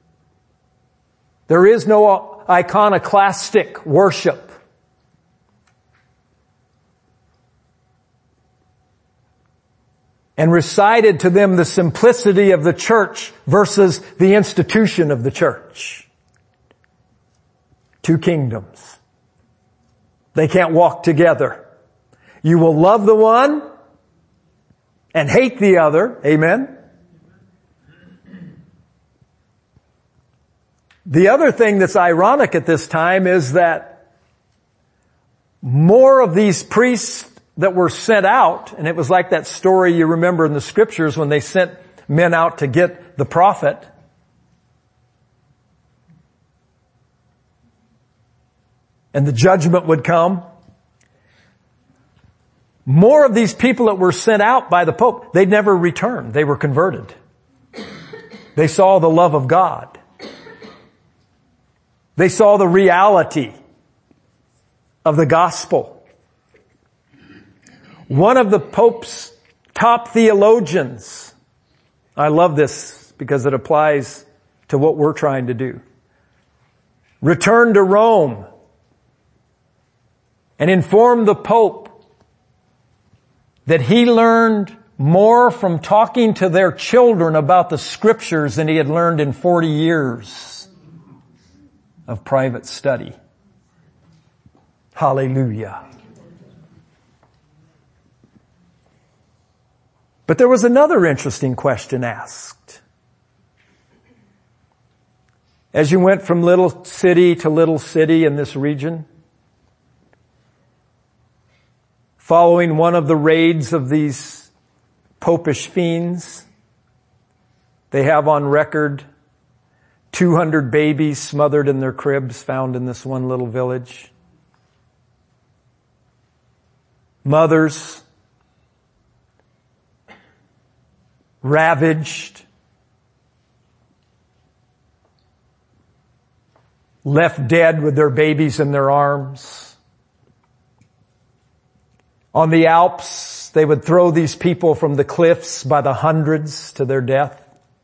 A: There is no iconoclastic worship. And recited to them the simplicity of the church versus the institution of the church. Two kingdoms. They can't walk together. You will love the one and hate the other. Amen? The other thing that's ironic at this time is that more of these priests that were sent out, and it was like that story you remember in the scriptures when they sent men out to get the prophet. And the judgment would come. More of these people that were sent out by the Pope, they never returned. They were converted. They saw the love of God. They saw the reality of the gospel. One of the Pope's top theologians, I love this because it applies to what we're trying to do, returned to Rome and informed the Pope that he learned more from talking to their children about the scriptures than he had learned in 40 years of private study. Hallelujah. But there was another interesting question asked. As you went from little city to little city in this region, following one of the raids of these popish fiends, they have on record 200 babies smothered in their cribs found in this one little village. Mothers ravaged, left dead with their babies in their arms. On the Alps, they would throw these people from the cliffs by the hundreds to their death.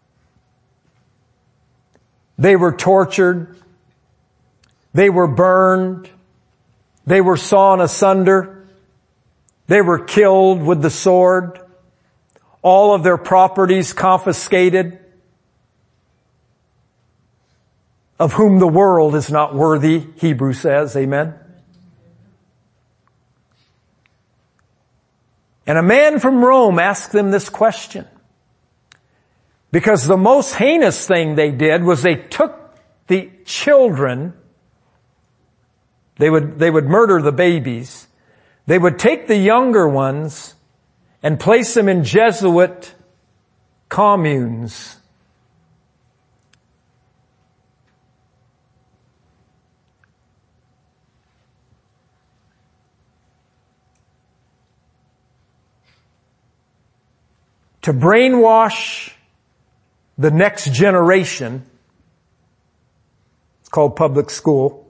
A: They were tortured. They were burned. They were sawn asunder. They were killed with the sword. All of their properties confiscated, of whom the world is not worthy, Hebrews says, amen. And a man from Rome asked them this question. Because the most heinous thing they did was they took the children, they would murder the babies, they would take the younger ones and place them in Jesuit communes. To brainwash the next generation. It's called public school.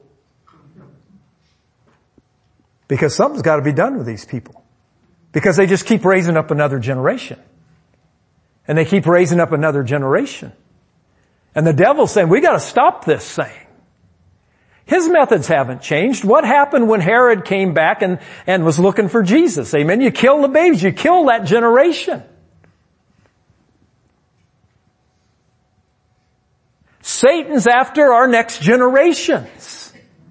A: Because something's got to be done with these people. Because they just keep raising up another generation. And they keep raising up another generation. And the devil's saying, we got to stop this thing. His methods haven't changed. What happened when Herod came back and was looking for Jesus? Amen. You kill the babies. You kill that generation. Satan's after our next generations.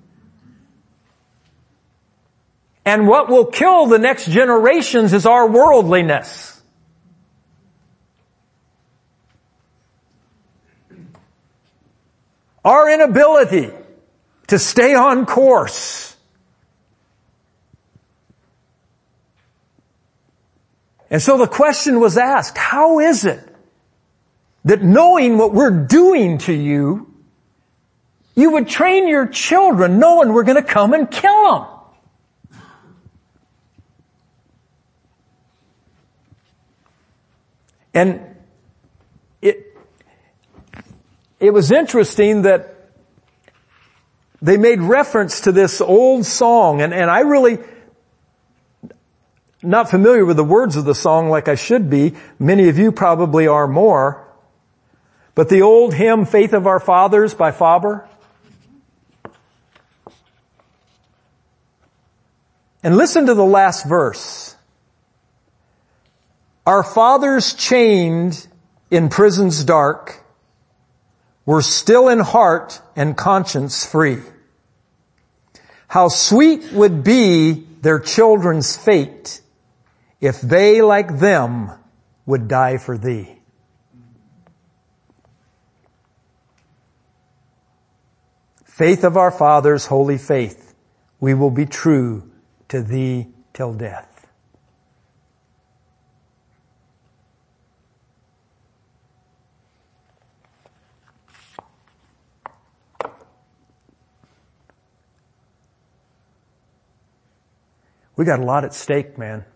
A: And what will kill the next generations is our worldliness. Our inability to stay on course. And so the question was asked, how is it that knowing what we're doing to you, you would train your children knowing we're going to come and kill them? And it was interesting that they made reference to this old song, and I really not familiar with the words of the song like I should be. Many of you probably are more. But the old hymn, Faith of Our Fathers by Faber. And listen to the last verse. Our fathers chained in prisons dark were still in heart and conscience free. How sweet would be their children's fate if they, like them, would die for thee. Faith of our fathers, holy faith, we will be true to thee till death. We got a lot at stake, man.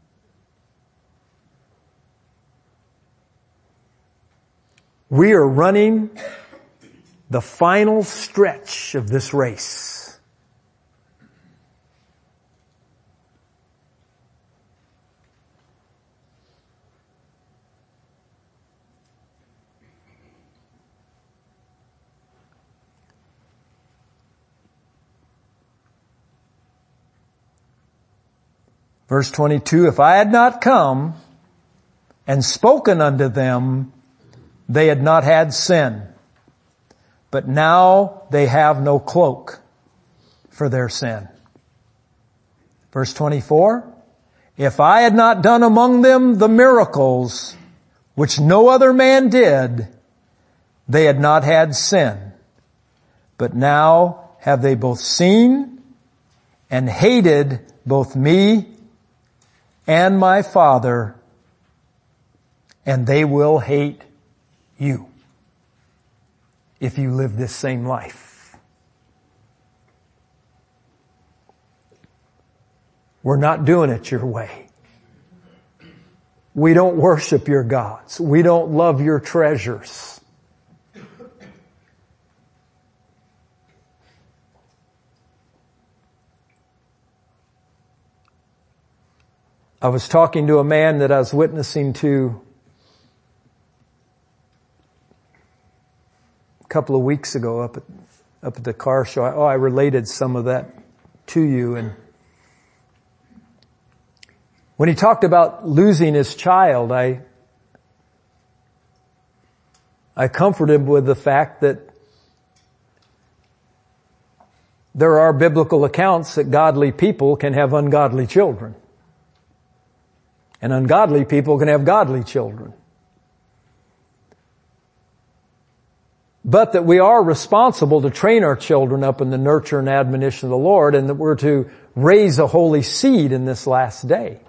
A: We are running the final stretch of this race. Verse 22, if I had not come and spoken unto them, they had not had sin. But now they have no cloak for their sin. Verse 24, if I had not done among them the miracles which no other man did, they had not had sin. But now have they both seen and hated both me and my Father, and they will hate you if you live this same life. We're not doing it your way. We don't worship your gods. We don't love your treasures. I was talking to a man that I was witnessing to a couple of weeks ago up at the car show. I related some of that to you. And when he talked about losing his child, I comforted him with the fact that there are biblical accounts that godly people can have ungodly children. And ungodly people can have godly children. but that we are responsible to train our children up in the nurture and admonition of the Lord, and that we're to raise a holy seed in this last day.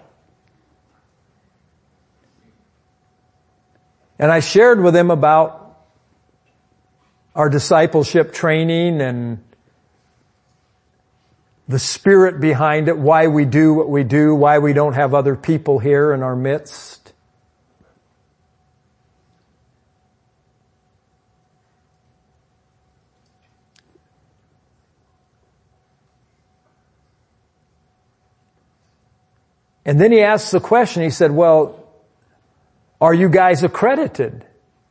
A: And I shared with him about our discipleship training and the spirit behind it, why we do what we do, why we don't have other people here in our midst. And then he asked the question, he said, well, are you guys accredited?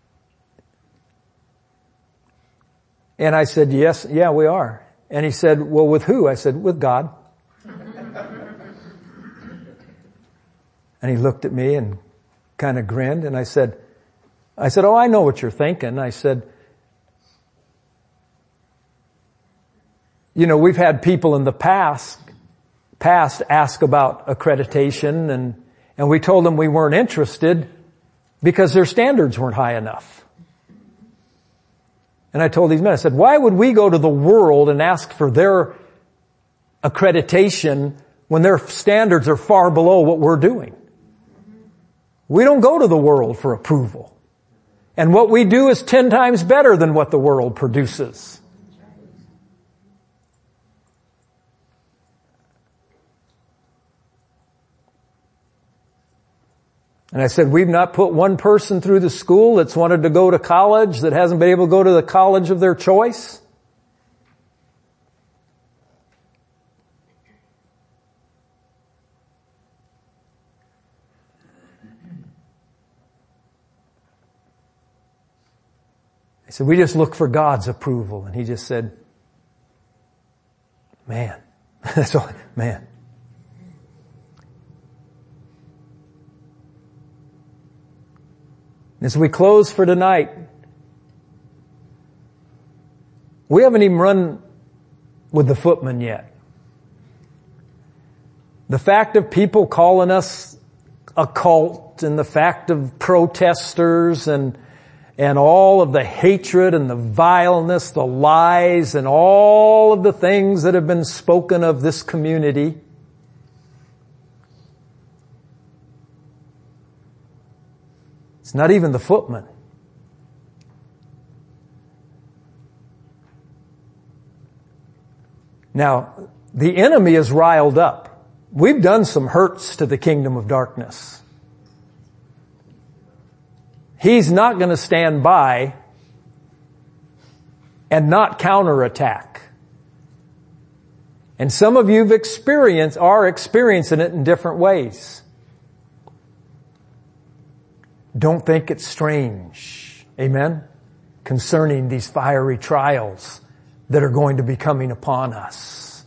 A: And I said, yes, yeah, we are. And he said, well, with who? I said, with God. And he looked at me and kind of grinned, and I said, oh, I know what you're thinking. I said, you know, we've had people in the past ask about accreditation, and we told them we weren't interested because their standards weren't high enough. And I told these men, I said, why would we go to the world and ask for their accreditation when their standards are far below what we're doing? We don't go to the world for approval. And what we do is 10 times better than what the world produces. And I said, we've not put one person through the school that's wanted to go to college that hasn't been able to go to the college of their choice. I said, we just look for God's approval. And he just said, man, that's all, man. As we close for tonight, we haven't even run with the footmen yet. The fact of people calling us a cult, and the fact of protesters, and all of the hatred and the vileness, the lies, and all of the things that have been spoken of this community, it's not even the footmen. Now, the enemy is riled up. We've done some hurts to the kingdom of darkness. He's not going to stand by and not counterattack. And some of you are experiencing it in different ways. Don't think it's strange, amen, concerning these fiery trials that are going to be coming upon us.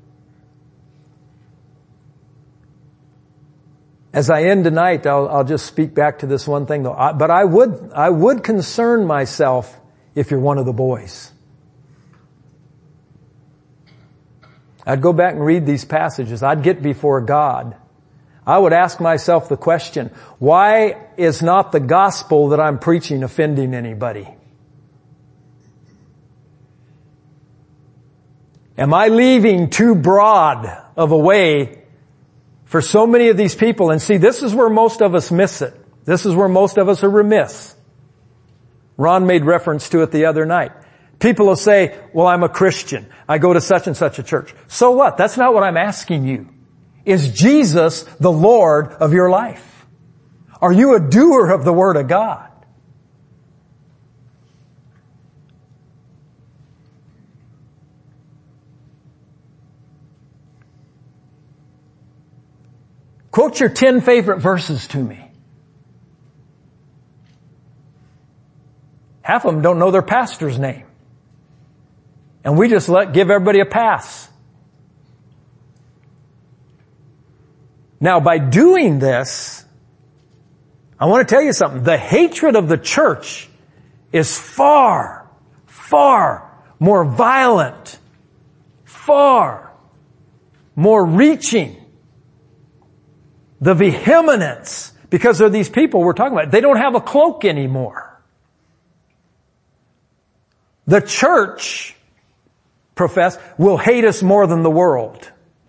A: As I end tonight, I'll just speak back to this one thing though. But I would concern myself if you're one of the boys. I'd go back and read these passages. I'd get before God. I would ask myself the question, why is not the gospel that I'm preaching offending anybody? Am I leaving too broad of a way for so many of these people? And see, this is where most of us miss it. This is where most of us are remiss. Ron made reference to it the other night. People will say, well, I'm a Christian. I go to such and such a church. So what? That's not what I'm asking you. Is Jesus the Lord of your life? Are you a doer of the Word of God? Quote your 10 favorite verses to me. Half of them don't know their pastor's name. And we just give everybody a pass. Now, by doing this, I want to tell you something. The hatred of the church is far, far more violent, far more reaching. The vehemence, because of these people we're talking about, they don't have a cloak anymore. the church will hate us more than the world.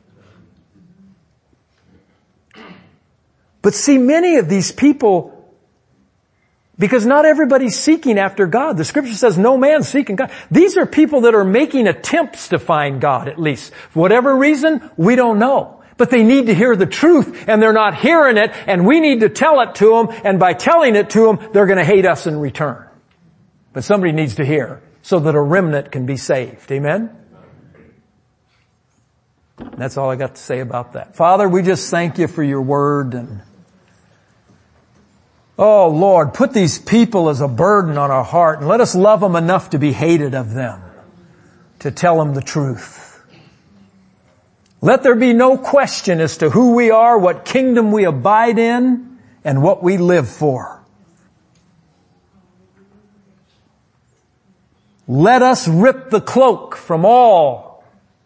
A: But see, many of these people, because not everybody's seeking after God. The scripture says no man's seeking God. These are people that are making attempts to find God, at least. For whatever reason, we don't know. But they need to hear the truth, and they're not hearing it, and we need to tell it to them, and by telling it to them, they're going to hate us in return. But somebody needs to hear so that a remnant can be saved. Amen? That's all I got to say about that. Father, we just thank you for your word, and oh Lord, put these people as a burden on our heart, and let us love them enough to be hated of them, to tell them the truth. Let there be no question as to who we are, what kingdom we abide in, and what we live for. Let us rip the cloak from all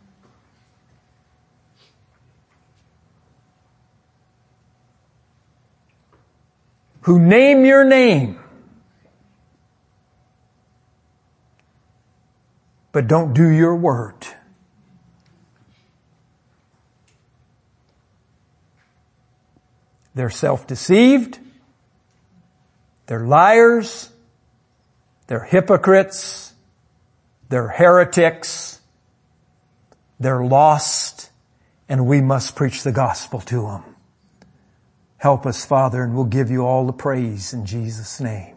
A: who name your name, but don't do your word. They're self-deceived. They're liars. They're hypocrites. They're heretics. They're lost. And we must preach the gospel to them. Help us, Father, and we'll give you all the praise in Jesus' name.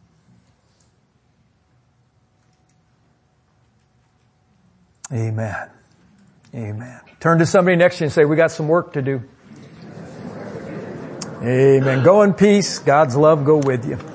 A: Amen. Amen. Turn to somebody next to you and say, we got some work to do. Amen. Go in peace. God's love go with you.